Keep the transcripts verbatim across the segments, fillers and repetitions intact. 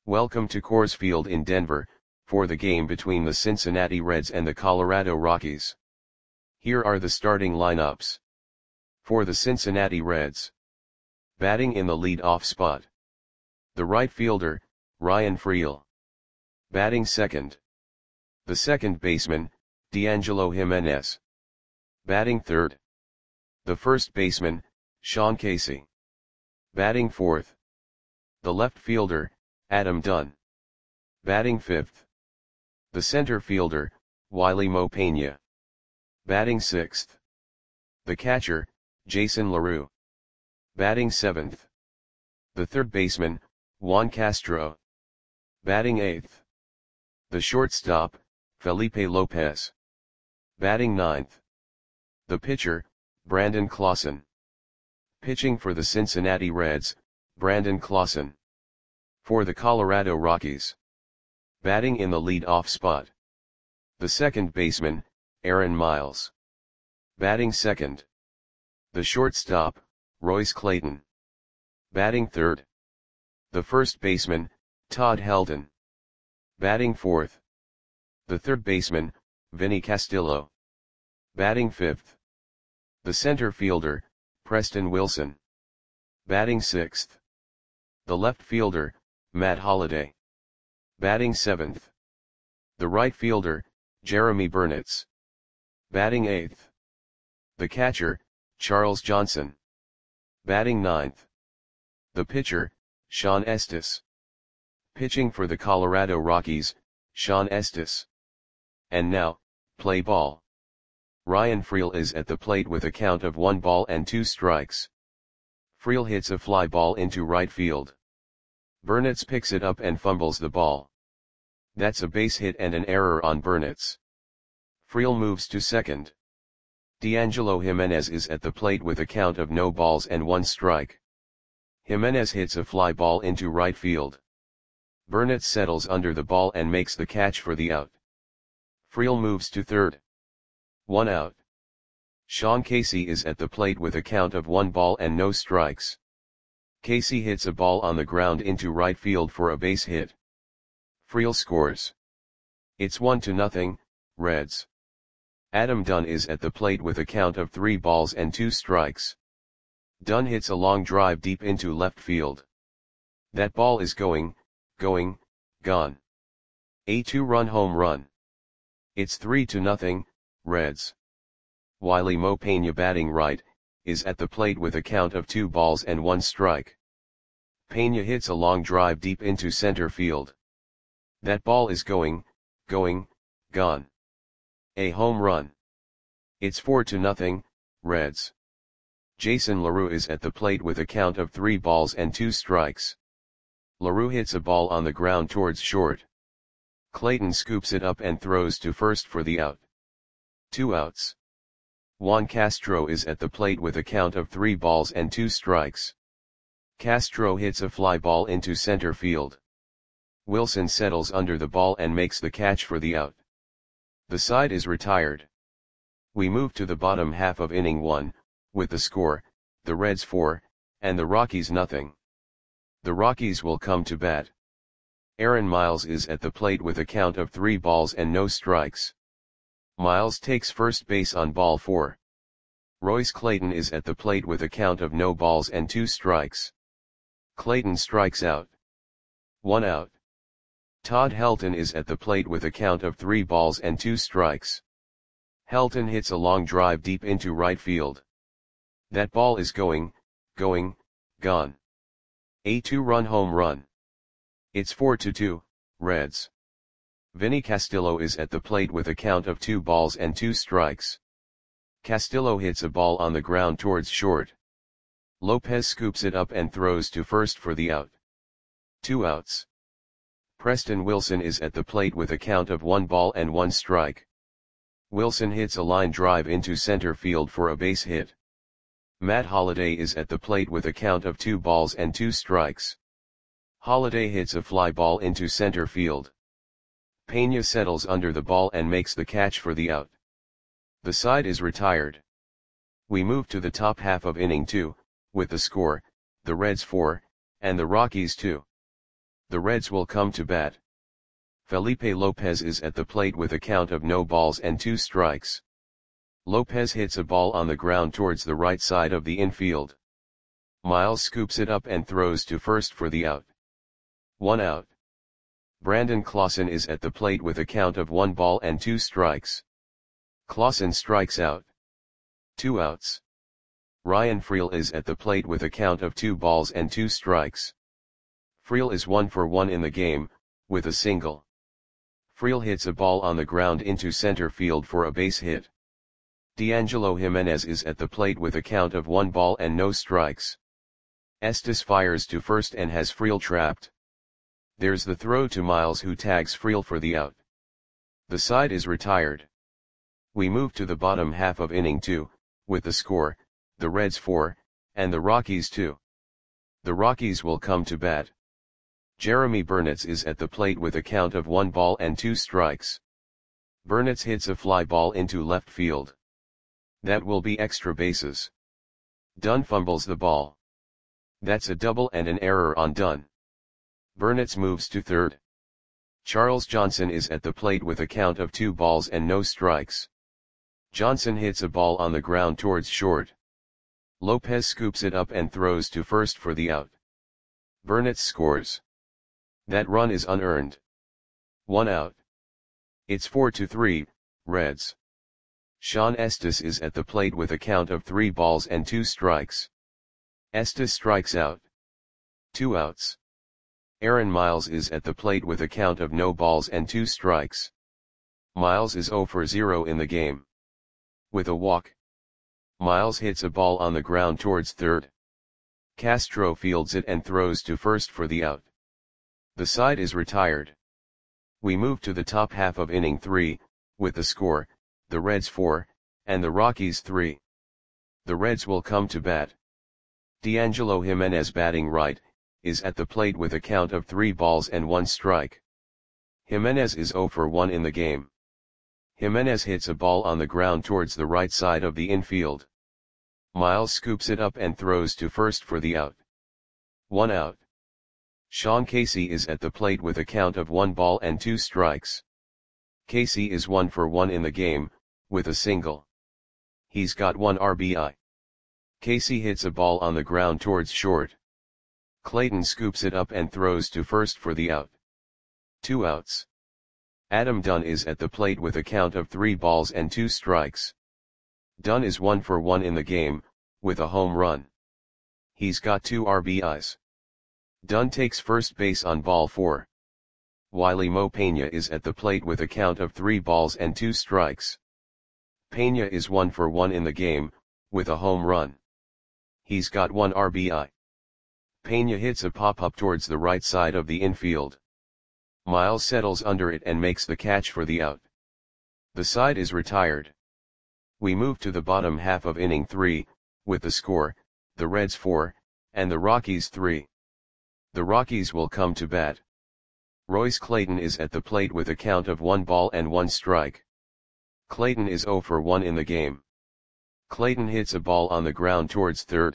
Welcome to Coors Field in Denver, for the game between the Cincinnati Reds and the Colorado Rockies. Here are the starting lineups. For the Cincinnati Reds. Batting in the lead-off spot. The right fielder, Ryan Freel. Batting second. The second baseman, D'Angelo Jimenez. Batting third. The first baseman, Sean Casey. Batting fourth. The left fielder, Adam Dunn. Batting fifth. The center fielder, Wily Mo Peña. Batting sixth. The catcher, Jason LaRue. Batting seventh. The third baseman, Juan Castro. Batting eighth. The shortstop, Felipe Lopez. Batting ninth. The pitcher, Brandon Clausen. Pitching for the Cincinnati Reds, Brandon Clausen. For the Colorado Rockies. Batting in the lead-off spot. The second baseman, Aaron Miles. Batting second. The shortstop, Royce Clayton. Batting third. The first baseman, Todd Helton. Batting fourth. The third baseman, Vinny Castillo. Batting fifth. The center fielder, Preston Wilson. Batting sixth. The left fielder, Matt Holliday. Batting seventh. The right fielder, Jeremy Burnitz. Batting eighth. The catcher, Charles Johnson. Batting ninth. The pitcher, Sean Estes. Pitching for the Colorado Rockies, Sean Estes. And now, play ball. Ryan Freel is at the plate with a count of one ball and two strikes. Freel hits a fly ball into right field. Burnitz picks it up and fumbles the ball. That's a base hit and an error on Burnitz. Freel moves to second. D'Angelo Jimenez is at the plate with a count of no balls and one strike. Jimenez hits a fly ball into right field. Burnitz settles under the ball and makes the catch for the out. Freel moves to third. One out. Sean Casey is at the plate with a count of one ball and no strikes. Casey hits a ball on the ground into right field for a base hit. Freel scores. It's one to nothing, Reds. Adam Dunn is at the plate with a count of three balls and two strikes. Dunn hits a long drive deep into left field. That ball is going, going, gone. A two-run home run. It's three to nothing, Reds. Wily Mo Peña, batting right, is at the plate with a count of two balls and one strike. Peña hits a long drive deep into center field. That ball is going, going, gone. A home run. It's four to nothing, Reds. Jason LaRue is at the plate with a count of three balls and two strikes. LaRue hits a ball on the ground towards short. Clayton scoops it up and throws to first for the out. Two outs. Juan Castro is at the plate with a count of three balls and two strikes. Castro hits a fly ball into center field. Wilson settles under the ball and makes the catch for the out. The side is retired. We move to the bottom half of inning one, with the score, the Reds four, and the Rockies nothing. The Rockies will come to bat. Aaron Miles is at the plate with a count of three balls and no strikes. Miles takes first base on ball four. Royce Clayton is at the plate with a count of no balls and two strikes. Clayton strikes out. One out. Todd Helton is at the plate with a count of three balls and two strikes. Helton hits a long drive deep into right field. That ball is going, going, gone. A two-run home run. It's four to two, Reds. Vinny Castillo is at the plate with a count of two balls and two strikes. Castillo hits a ball on the ground towards short. Lopez scoops it up and throws to first for the out. Two outs. Preston Wilson is at the plate with a count of one ball and one strike. Wilson hits a line drive into center field for a base hit. Matt Holliday is at the plate with a count of two balls and two strikes. Holliday hits a fly ball into center field. Peña settles under the ball and makes the catch for the out. The side is retired. We move to the top half of inning two, with the score, the Reds four, and the Rockies two. The Reds will come to bat. Felipe Lopez is at the plate with a count of no balls and two strikes. Lopez hits a ball on the ground towards the right side of the infield. Miles scoops it up and throws to first for the out. One out. Brandon Clausen is at the plate with a count of one ball and two strikes. Clausen strikes out. Two outs. Ryan Freel is at the plate with a count of two balls and two strikes. Freel is one for one in the game, with a single. Freel hits a ball on the ground into center field for a base hit. D'Angelo Jimenez is at the plate with a count of one ball and no strikes. Estes fires to first and has Freel trapped. There's the throw to Miles, who tags Freel for the out. The side is retired. We move to the bottom half of inning two, with the score, the Reds four, and the Rockies two. The Rockies will come to bat. Jeremy Burnitz is at the plate with a count of one ball and two strikes. Burnitz hits a fly ball into left field. That will be extra bases. Dunn fumbles the ball. That's a double and an error on Dunn. Burnitz moves to third. Charles Johnson is at the plate with a count of two balls and no strikes. Johnson hits a ball on the ground towards short. Lopez scoops it up and throws to first for the out. Burnitz scores. That run is unearned. One out. It's four to three, Reds. Sean Estes is at the plate with a count of three balls and two strikes. Estes strikes out. Two outs. Aaron Miles is at the plate with a count of no balls and two strikes. Miles is zero for zero in the game. With a walk. Miles hits a ball on the ground towards third. Castro fields it and throws to first for the out. The side is retired. We move to the top half of inning three, with the score, the Reds four, and the Rockies three. The Reds will come to bat. D'Angelo Jimenez, batting right, is at the plate with a count of three balls and one strike. Jimenez is zero for one in the game. Jimenez hits a ball on the ground towards the right side of the infield. Miles scoops it up and throws to first for the out. One out. Sean Casey is at the plate with a count of one ball and two strikes. Casey is one for one in the game, with a single. He's got one R B I. Casey hits a ball on the ground towards short. Clayton scoops it up and throws to first for the out. Two outs. Adam Dunn is at the plate with a count of three balls and two strikes. Dunn is one for one in the game, with a home run. He's got two R B Is. Dunn takes first base on ball four. Wiley Mo Pena is at the plate with a count of three balls and two strikes. Pena is one for one in the game, with a home run. He's got one R B I. Pena hits a pop-up towards the right side of the infield. Miles settles under it and makes the catch for the out. The side is retired. We move to the bottom half of inning three, with the score, the Reds four, and the Rockies three. The Rockies will come to bat. Royce Clayton is at the plate with a count of one ball and one strike. Clayton is zero for one in the game. Clayton hits a ball on the ground towards third.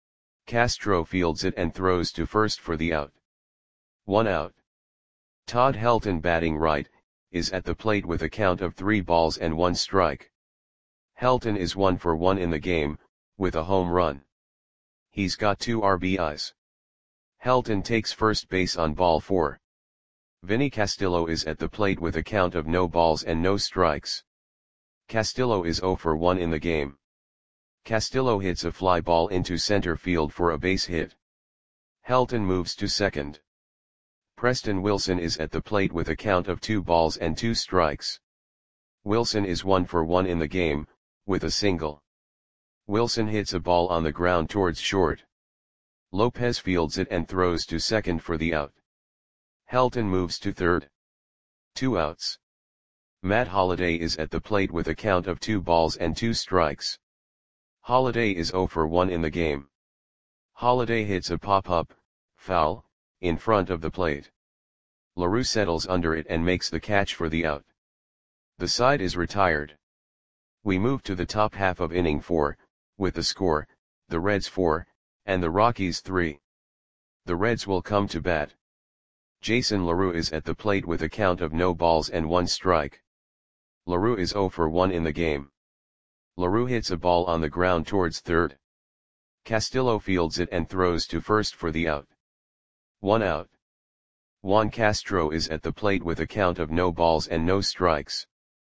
Castro fields it and throws to first for the out. One out. Todd Helton, batting right, is at the plate with a count of three balls and one strike. Helton is one for one in the game, with a home run. He's got two R B Is. Helton takes first base on ball four. Vinny Castillo is at the plate with a count of no balls and no strikes. Castillo is zero for one in the game. Castillo hits a fly ball into center field for a base hit. Helton moves to second. Preston Wilson is at the plate with a count of two balls and two strikes. Wilson is one for one in the game, with a single. Wilson hits a ball on the ground towards short. Lopez fields it and throws to second for the out. Helton moves to third. Two outs. Matt Holliday is at the plate with a count of two balls and two strikes. Holliday is zero for one in the game. Holliday hits a pop-up, foul, in front of the plate. LaRue settles under it and makes the catch for the out. The side is retired. We move to the top half of inning four, with the score, the Reds four, and the Rockies three. The Reds will come to bat. Jason LaRue is at the plate with a count of no balls and one strike. LaRue is zero for one in the game. LaRue hits a ball on the ground towards third. Castillo fields it and throws to first for the out. One out. Juan Castro is at the plate with a count of no balls and no strikes.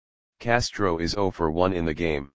Castro is zero for one in the game.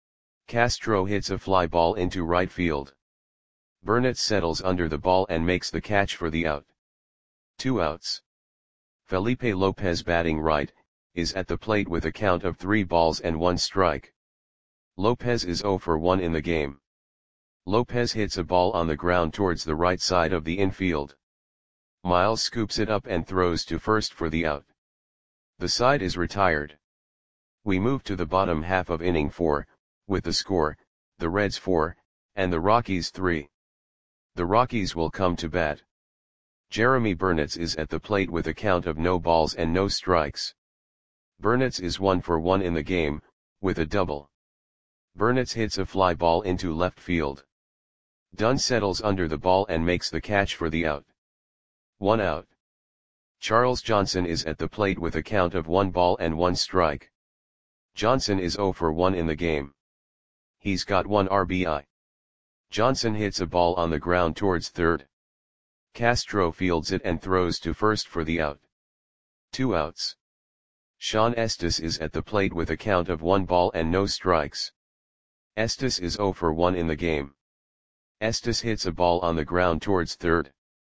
Castro hits a fly ball into right field. Burnett settles under the ball and makes the catch for the out. Two outs. Felipe Lopez, batting right, is at the plate with a count of three balls and one strike. Lopez is zero for one in the game. Lopez hits a ball on the ground towards the right side of the infield. Miles scoops it up and throws to first for the out. The side is retired. We move to the bottom half of inning four, with the score, the Reds four, and the Rockies three. The Rockies will come to bat. Jeremy Burnett is at the plate with a count of no balls and no strikes. Burnett is one for one in the game, with a double. Burnett hits a fly ball into left field. Dunn settles under the ball and makes the catch for the out. One out. Charles Johnson is at the plate with a count of one ball and one strike. Johnson is zero for one in the game. He's got one R B I. Johnson hits a ball on the ground towards third. Castro fields it and throws to first for the out. Two outs. Sean Estes is at the plate with a count of one ball and no strikes. Estes is zero for one in the game. Estes hits a ball on the ground towards third.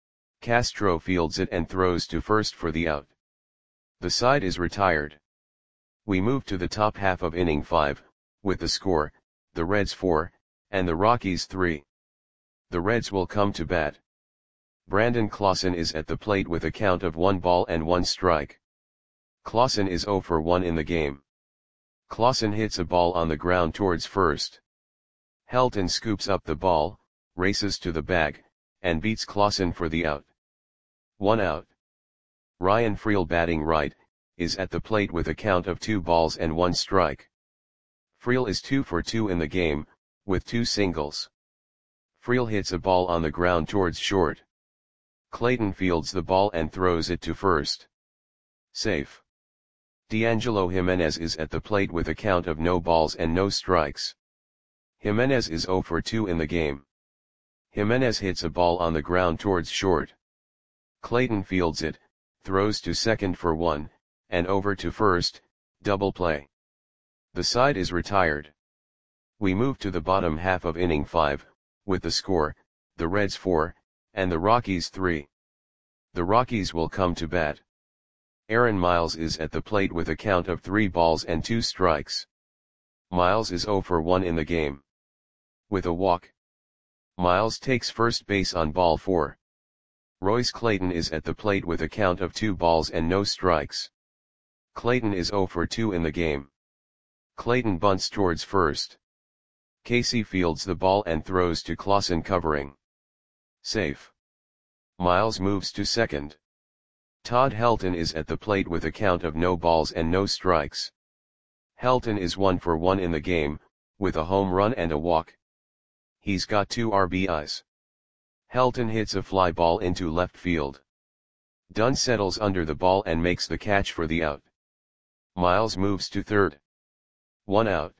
Castro fields it and throws to first for the out. The side is retired. We move to the top half of inning five, with the score, the Reds four, and the Rockies three. The Reds will come to bat. Brandon Clausen is at the plate with a count of one ball and one strike. Clausen is zero for one in the game. Clausen hits a ball on the ground towards first. Helton scoops up the ball, races to the bag, and beats Clausen for the out. One out. Ryan Freel, batting right, is at the plate with a count of two balls and one strike. Freel is two for two in the game, with two singles. Freel hits a ball on the ground towards short. Clayton fields the ball and throws it to first. Safe. D'Angelo Jimenez is at the plate with a count of no balls and no strikes. Jimenez is zero for two in the game. Jimenez hits a ball on the ground towards short. Clayton fields it, throws to second for one, and over to first, double play. The side is retired. We move to the bottom half of inning five, with the score, the Reds four, and the Rockies three. The Rockies will come to bat. Aaron Miles is at the plate with a count of three balls and two strikes. Miles is zero for one in the game. With a walk. Miles takes first base on ball four. Royce Clayton is at the plate with a count of two balls and no strikes. Clayton is zero for two in the game. Clayton bunts towards first. Casey fields the ball and throws to Clausen, covering. Safe. Miles moves to second. Todd Helton is at the plate with a count of no balls and no strikes. Helton is one for one in the game, with a home run and a walk. He's got two R B Is. Helton hits a fly ball into left field. Dunn settles under the ball and makes the catch for the out. Miles moves to third. One out.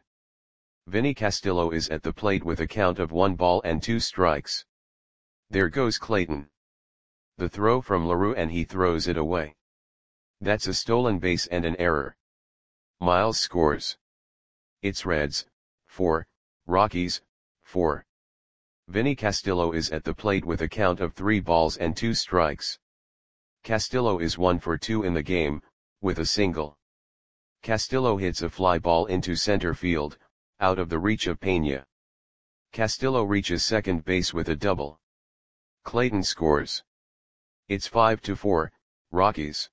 Vinny Castillo is at the plate with a count of one ball and two strikes. There goes Clayton. The throw from LaRue and he throws it away. That's a stolen base and an error. Miles scores. It's Reds, four, Rockies, four. Vinny Castillo is at the plate with a count of three balls and two strikes. Castillo is one for two in the game, with a single. Castillo hits a fly ball into center field, out of the reach of Peña. Castillo reaches second base with a double. Clayton scores. It's five to four, Rockies.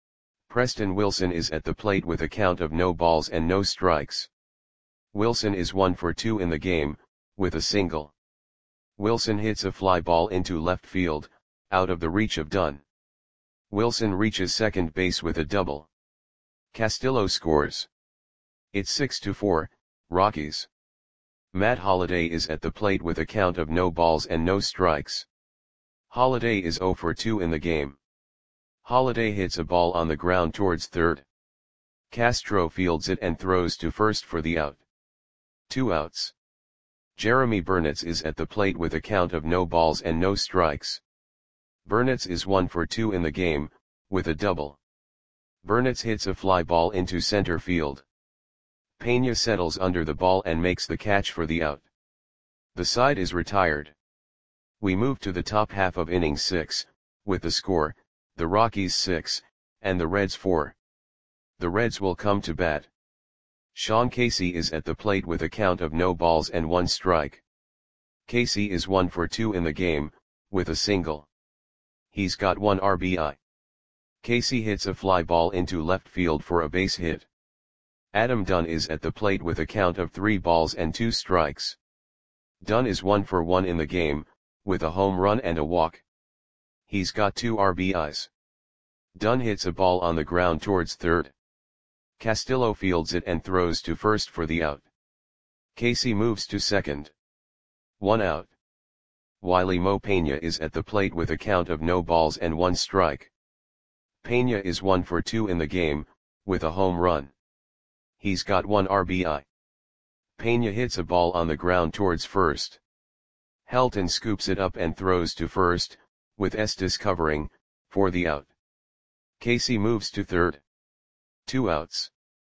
Preston Wilson is at the plate with a count of no balls and no strikes. Wilson is one for two in the game, with a single. Wilson hits a fly ball into left field, out of the reach of Dunn. Wilson reaches second base with a double. Castillo scores. It's six to four, Rockies. Matt Holliday is at the plate with a count of no balls and no strikes. Holliday is zero for two in the game. Holiday hits a ball on the ground towards third. Castro fields it and throws to first for the out. Two outs. Jeremy Burnitz is at the plate with a count of no balls and no strikes. Burnitz is one for two in the game, with a double. Burnitz hits a fly ball into center field. Pena settles under the ball and makes the catch for the out. The side is retired. We move to the top half of inning six, with the score, the Rockies six, and the Reds four. The Reds will come to bat. Sean Casey is at the plate with a count of no balls and one strike. Casey is one for two in the game, with a single. He's got one R B I. Casey hits a fly ball into left field for a base hit. Adam Dunn is at the plate with a count of three balls and two strikes. Dunn is one for one in the game, with a home run and a walk. He's got two R B Is. Dunn hits a ball on the ground towards third. Castillo fields it and throws to first for the out. Casey moves to second. One out. Wiley Mo Pena is at the plate with a count of no balls and one strike. Pena is one for two in the game, with a home run. He's got one R B I. Pena hits a ball on the ground towards first. Helton scoops it up and throws to first, with Estes covering, for the out. Casey moves to third. Two outs.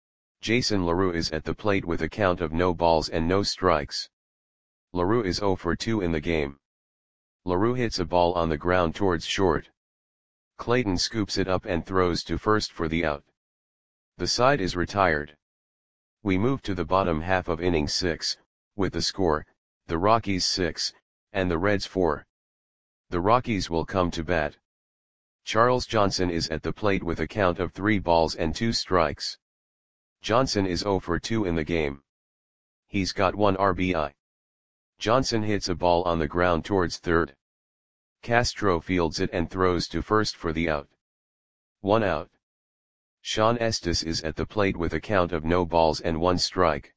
Jason LaRue is at the plate with a count of no balls and no strikes. LaRue is zero for two in the game. LaRue hits a ball on the ground towards short. Clayton scoops it up and throws to first for the out. The side is retired. We move to the bottom half of inning six, with the score, the Rockies six, and the Reds four. The Rockies will come to bat. Charles Johnson is at the plate with a count of three balls and two strikes. Johnson is zero for two in the game. He's got one R B I. Johnson hits a ball on the ground towards third. Castro fields it and throws to first for the out. One out. Sean Estes is at the plate with a count of no balls and one strike.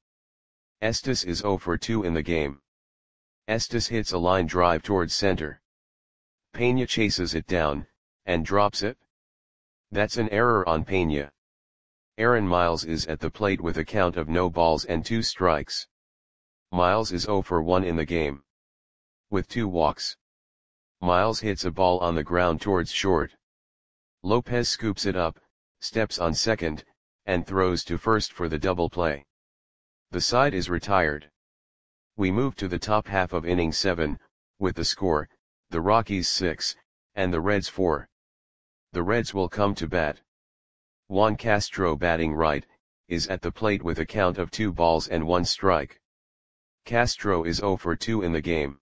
Estes is zero for two in the game. Estes hits a line drive towards center. Pena chases it down, and drops it. That's an error on Pena. Aaron Miles is at the plate with a count of no balls and two strikes. Miles is zero for one in the game. With two walks. Miles hits a ball on the ground towards short. Lopez scoops it up, steps on second, and throws to first for the double play. The side is retired. We move to the top half of inning seven, with the score, the Rockies six, and the Reds four. The Reds will come to bat. Juan Castro, batting right, is at the plate with a count of two balls and one strike. Castro is zero for two in the game.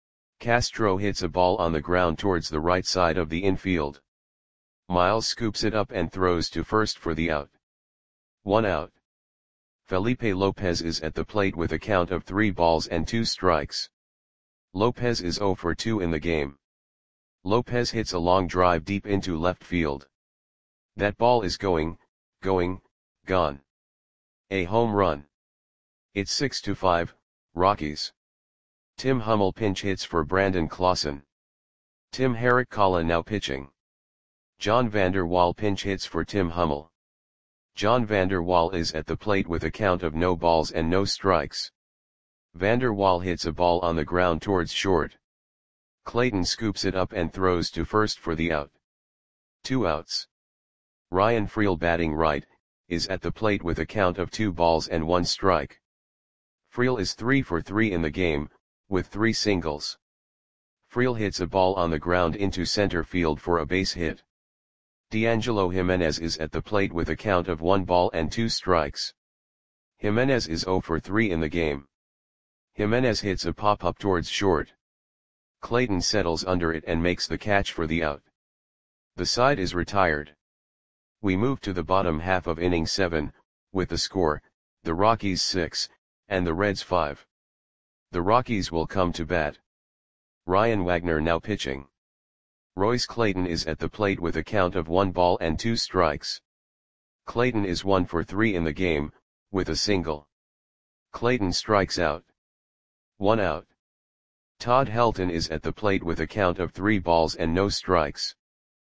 Castro hits a ball on the ground towards the right side of the infield. Miles scoops it up and throws to first for the out. One out. Felipe Lopez is at the plate with a count of three balls and two strikes. Lopez is zero for two in the game. Lopez hits a long drive deep into left field. That ball is going, going, gone. A home run. It's six to five, Rockies. Tim Hummel pinch hits for Brandon Clausen. Tim Herrick-Kalla now pitching. John Vander Wal pinch hits for Tim Hummel. John Vander Wal is at the plate with a count of no balls and no strikes. Vander Wal hits a ball on the ground towards short. Clayton scoops it up and throws to first for the out. Two outs. Ryan Freel, batting right, is at the plate with a count of two balls and one strike. Freel is three for three in the game, with three singles. Freel hits a ball on the ground into center field for a base hit. D'Angelo Jimenez is at the plate with a count of one ball and two strikes. Jimenez is zero for three in the game. Jimenez hits a pop-up towards short. Clayton settles under it and makes the catch for the out. The side is retired. We move to the bottom half of inning seven, with the score, the Rockies six, and the Reds five. The Rockies will come to bat. Ryan Wagner now pitching. Royce Clayton is at the plate with a count of one ball and two strikes. Clayton is one for three in the game, with a single. Clayton strikes out. One out. Todd Helton is at the plate with a count of three balls and no strikes.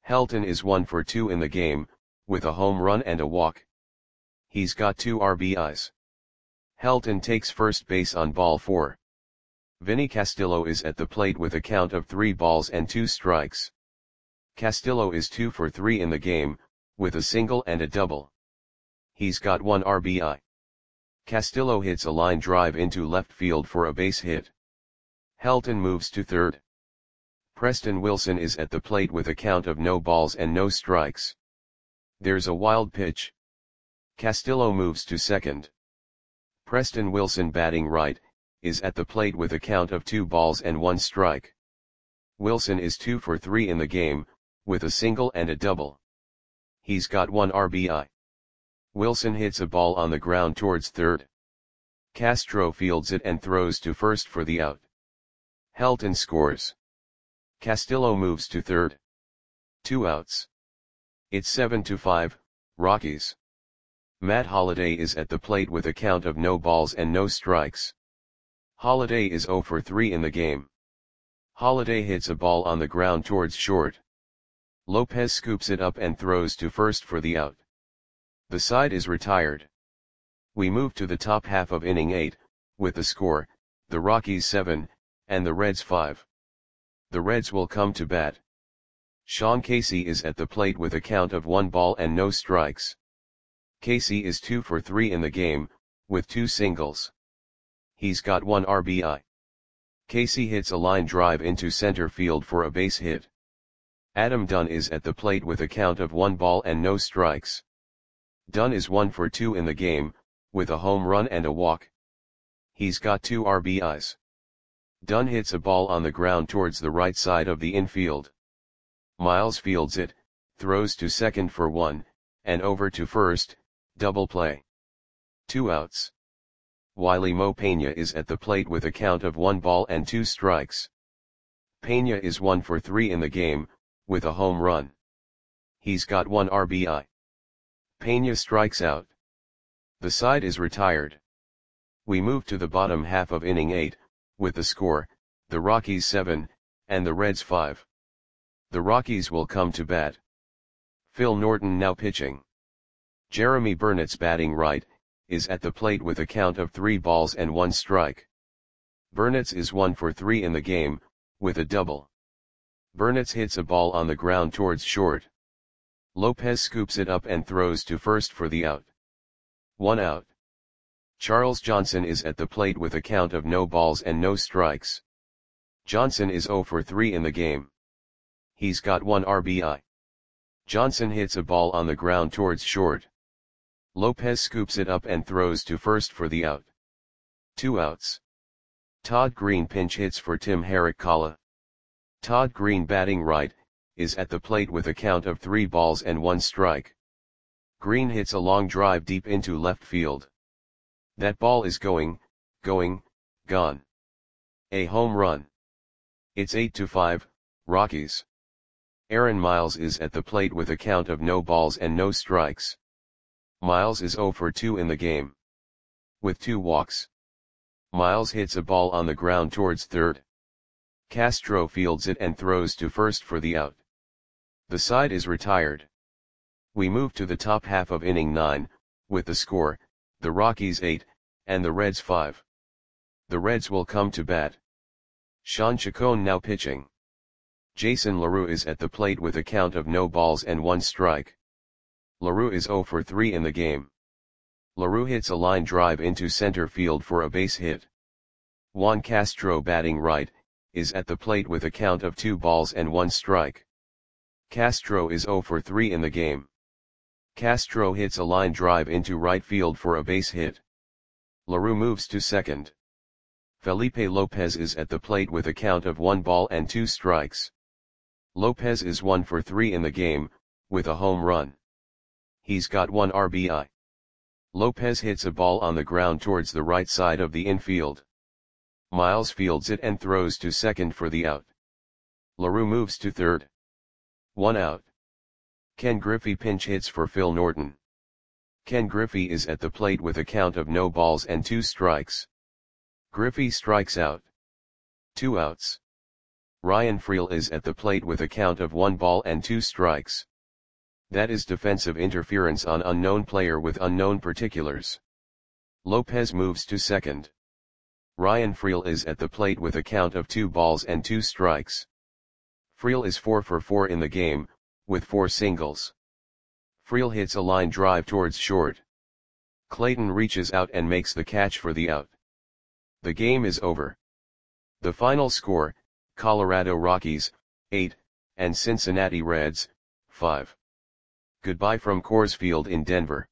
Helton is one for two in the game, with a home run and a walk. He's got two R B Is. Helton takes first base on ball four. Vinny Castillo is at the plate with a count of three balls and two strikes. Castillo is two for three in the game, with a single and a double. He's got one R B I. Castillo hits a line drive into left field for a base hit. Helton moves to third. Preston Wilson is at the plate with a count of no balls and no strikes. There's a wild pitch. Castillo moves to second. Preston Wilson, batting right, is at the plate with a count of two balls and one strike. Wilson is two for three in the game, with a single and a double. He's got one R B I. Wilson hits a ball on the ground towards third. Castro fields it and throws to first for the out. Helton scores. Castillo moves to third. Two outs. It's seven to five, Rockies. Matt Holliday is at the plate with a count of no balls and no strikes. Holliday is zero for three in the game. Holliday hits a ball on the ground towards short. Lopez scoops it up and throws to first for the out. The side is retired. We move to the top half of inning eight, with the score, the Rockies seven, and the Reds five. The Reds will come to bat. Sean Casey is at the plate with a count of one ball and no strikes. Casey is two for three in the game, with two singles. He's got one R B I. Casey hits a line drive into center field for a base hit. Adam Dunn is at the plate with a count of one ball and no strikes. Dunn is one for two in the game, with a home run and a walk. He's got two R B Is. Dunn hits a ball on the ground towards the right side of the infield. Miles fields it, throws to second for one, and over to first, double play. Two outs. Wiley Mo Peña is at the plate with a count of one ball and two strikes. Peña is one for three in the game, with a home run. He's got one R B I. Peña strikes out. The side is retired. We move to the bottom half of inning eight, with the score, the Rockies seven, and the Reds five. The Rockies will come to bat. Phil Norton now pitching. Jeremy Burnett's, batting right, is at the plate with a count of three balls and one strike. Burnett's is one for three in the game, with a double. Burnett's hits a ball on the ground towards short. Lopez scoops it up and throws to first for the out. One out. Charles Johnson is at the plate with a count of no balls and no strikes. Johnson is zero for three in the game. He's got one R B I. Johnson hits a ball on the ground towards short. Lopez scoops it up and throws to first for the out. Two outs. Todd Green pinch hits for Tim Herrick-Kala. Todd Green, batting right, is at the plate with a count of three balls and one strike. Green hits a long drive deep into left field. That ball is going, going, gone. A home run. It's eight to five, Rockies. Aaron Miles is at the plate with a count of no balls and no strikes. Miles is zero for two in the game. With two walks. Miles hits a ball on the ground towards third. Castro fields it and throws to first for the out. The side is retired. We move to the top half of inning nine, with the score, the Rockies eight, and the Reds five. The Reds will come to bat. Sean Chacon now pitching. Jason LaRue is at the plate with a count of no balls and one strike. LaRue is zero for three in the game. LaRue hits a line drive into center field for a base hit. Juan Castro, batting right, is at the plate with a count of two balls and one strike. Castro is zero for three in the game. Castro hits a line drive into right field for a base hit. LaRue moves to second. Felipe Lopez is at the plate with a count of one ball and two strikes. Lopez is one for three in the game, with a home run. He's got one R B I. Lopez hits a ball on the ground towards the right side of the infield. Miles fields it and throws to second for the out. LaRue moves to third. One out. Ken Griffey pinch hits for Phil Norton. Ken Griffey is at the plate with a count of no balls and two strikes. Griffey strikes out. Two outs. Ryan Freel is at the plate with a count of one ball and two strikes. That is defensive interference on unknown player with unknown particulars. Lopez moves to second. Ryan Freel is at the plate with a count of two balls and two strikes. Freel is four for four in the game, with four singles. Freel hits a line drive towards short. Clayton reaches out and makes the catch for the out. The game is over. The final score, Colorado Rockies, eight, and Cincinnati Reds, five. Goodbye from Coors Field in Denver.